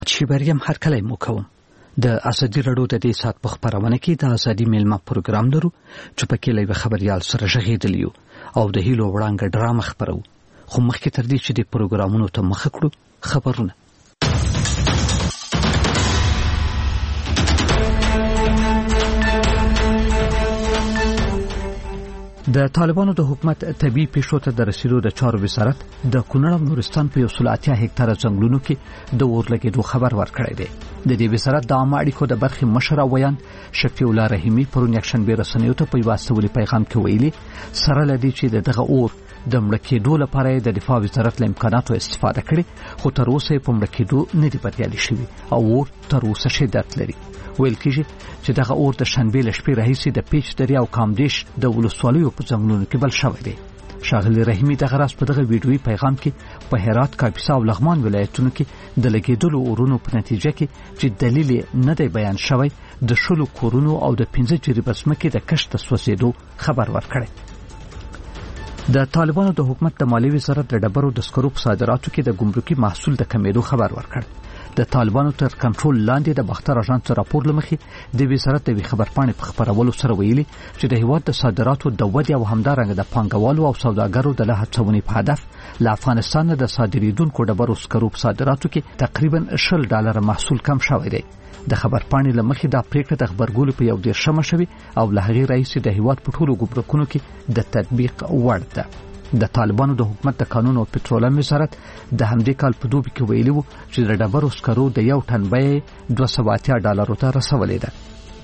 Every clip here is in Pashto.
چې بریم هر کله مو کوم د ازادي رادیو د دې سات په خبرونه کې د ازادي میلمه پروګرام لرو چې په کې لوي خبريال سره ژغېدلی او د هیلو وړاندې ډرامه خبرو خو مخکې تر دې چې د پروګرامونو ته مخ کړو خبرونه د طالبانو د حکومت طبي پیښو ته د رسیدو د چارو وزارت د کونړ او نورستان په 180 هکتاره ځنګلونو کې د اور لګېدو خبر ورکړی دی. د دې وزارت د عامه اړیکو د برخې مشر ویان شفیع الله رحیمی پرون یکشنبه رسنیو ته په واسطه پیغام کې ویلي سره لدی چې دغه اور د مړ کېدو لپاره د دفاع وزارت له امکاناتو استفاده کړي خو تر اوسه په مړ کېدو نه دی بریالي شوی او اور تر اوسه شدت لري. ویل کېږي چې دغه اور د شنبه لشپې راهیسې د پیچ دریا او کامدیش د ولسوالیو په ځنګلونو کې بل شوی دی. شاغلی رحیمی دغه راز په دغه ویډیوي پیغام کې په هرات، کاپیسا او لغمان ولایتونو کې د لګیدلو اورونو په نتیجه کې چې دلیل نه دی بیان شوی د شلو کورونو او د 15 جریبه ځمکې د کښت سوځېدو خبر ورکړی. د طالبانو د حکومت د مالی وزارت د ډبرو د سکرو په صادراتو کې د ګمرکي محصول د کمیدو خبر ورکړ. د طالبانو تر کنټرول لاندې د باختر اژانس راپور لمخې د وزارت د خبرپاڼې په خبرولو سره ویلي چې د هیواد د صادراتو د ودې او همدارنګه د پانګوالو او سوداګرو د هڅونې په هدف له افغانستان د صادریدونکو ډبرو سکرو په صادراتو کې تقریبا $10 محصول کم شوی دی. د خبرپاڼې لمخې دا پریکړه د خبرګولو په 11 شوی او له هغې راهیسې د هیواد په ټولو ګمرکونو کې د تطبیق وړ ده. د طالبانو د حکومت د قانون او پټرولیم وزارت د همدې کال په دوبي کې ویلي وو چې د ډبرو سکرو د یو ټن بیه $280 ته رسولې ده.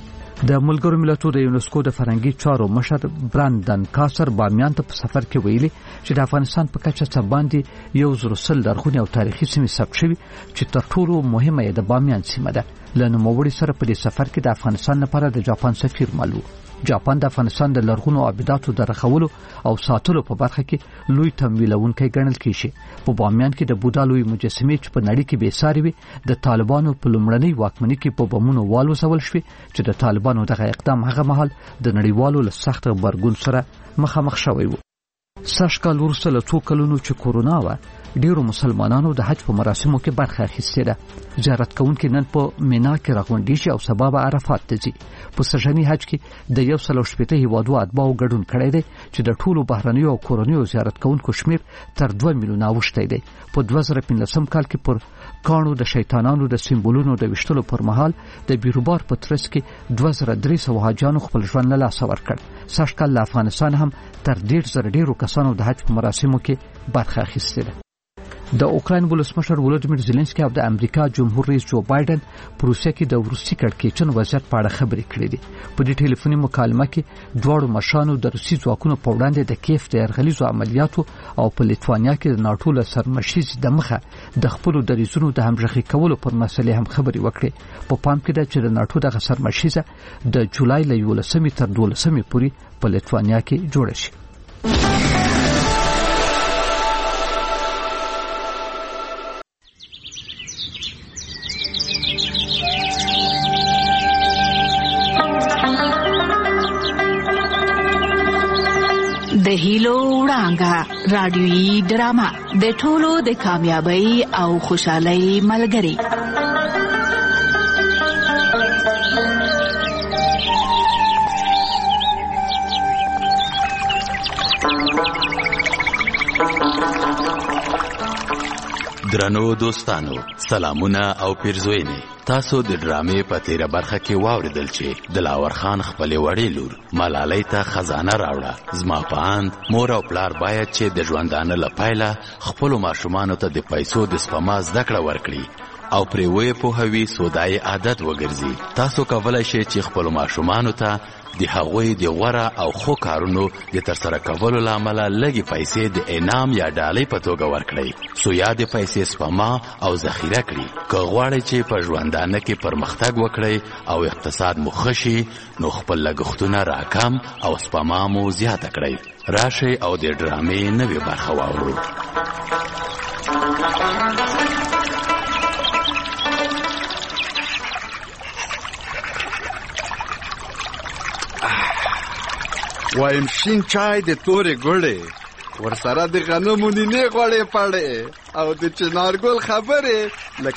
د ملګرو ملتونو د یونسکو د فرهنګي چارو مشر براندن کاسر بامیان ته په سفر کې ویلي چې د افغانستان په کچه څه باندې 110 لرغونې او تاریخي سیمې ثبت شوي چې تر ټولو مهمه د بامیان سیمه ده. له نوموړي سره په دې سفر کې د افغانستان لپاره د جاپان سفیر مالو. جاپان د افغانستان د لرغونو آباداتو د رخولو او ساتلو په برخه کې لوی تمویلونکی ګڼل کیږي. په بامیان کې د بودا لوی مجسمې چې په نړۍ کې بې ساري وي د طالبانو په لومړنۍ واکمنۍ کې په بمونو والوځول شوې چې د طالبانو دغه اقدام هغه مهال د نړیوالو له سخت غبرګون سره مخامخ شوی و. سږ کال وروسته له څو کلونو چې کورونا وه ډیرو مسلمانانو د حج په مراسمو کې برخه اخیستې ده. زیارت کوونکي نن په مینا کې راغونډي شي او سبا به عرفات ته ځي. په سږني حج کې د 160 هیوادو اتباعو ګډون کړی دی چې د ټولو بهرنیو او کورنیو زیارت کوونکو شمیر تر 2 میلیونه اوښتی دی. په 2015 کال کې پر کانو د شیطانانو د سمبولونو د وشتلو پر مهال د بیروبار په ترڅ کې 2300 حاجیانو خپل ژوند له لاسه ورکړ. سږ کال له افغانستان هم تر 1.5 ډیرو کسانو د حج په مراسمو کې برخه اخیستې ده. د اوکراین ولسمشر ولودیمیر زيلنسکي او د امریکا جمهور رئیس جو بایدن په روسیه کې د روسي کړکېچن وضعیت په اړه خبرې کړې دي. په دې ټلیفوني مکالمه کې دواړو مشرانو د روسي ځواکونو په وړاندې د کیف د یرغلیزو عملیاتو او په لیتوانیا کې د ناټو له سرمشیز د مخه د خپل دریزونو د همغږي کولو پر مسلې هم خبرې وکړې. په پام کې ده چې د ناټو دغه سرمشیزه د جولای له 11 تر 12 پورې په لیتوانیا کې جوړه شي. د هیلو وړانګه رادیويي ډرامه د ټولو د کامیابی او خوشحالۍ ملګری. درنو دوستانو، سلامونه او پیرزوینه. تاسو د ډرامې په تیره برخه کې واوریدل چې دلاور خان خپل وړې لور ملالۍ ته خزانه راوړه. زما په اند مور او پلار باید چې د ژوندانه لپاره خپل ماشومان ته د پیسو د سپما زده کړه ورکړي او پرې وې په هوی سودای عادت وګرځي. تاسو کولای شئ چې خپل ماشومان ته د هغوی د غوره او خو کارونو د ترسره کولو لامل لګي پیسې د انعام یا ډالۍ په توګه ورکړئ. سو یا د پیسې سپما او ذخیره کړئ. که غواړئ چې په ژوندانه کې پرمختګ وکړئ او اقتصاد مو ښه شي نو خپل لګښتونه راکم او سپما مو زیاته کړئ. راشئ او د ډرامې نوې برخه واورو. وایم شین چای د تورې ګوړې ورسره د غنمو نینې غوړې پړې او د چنارګل خبرې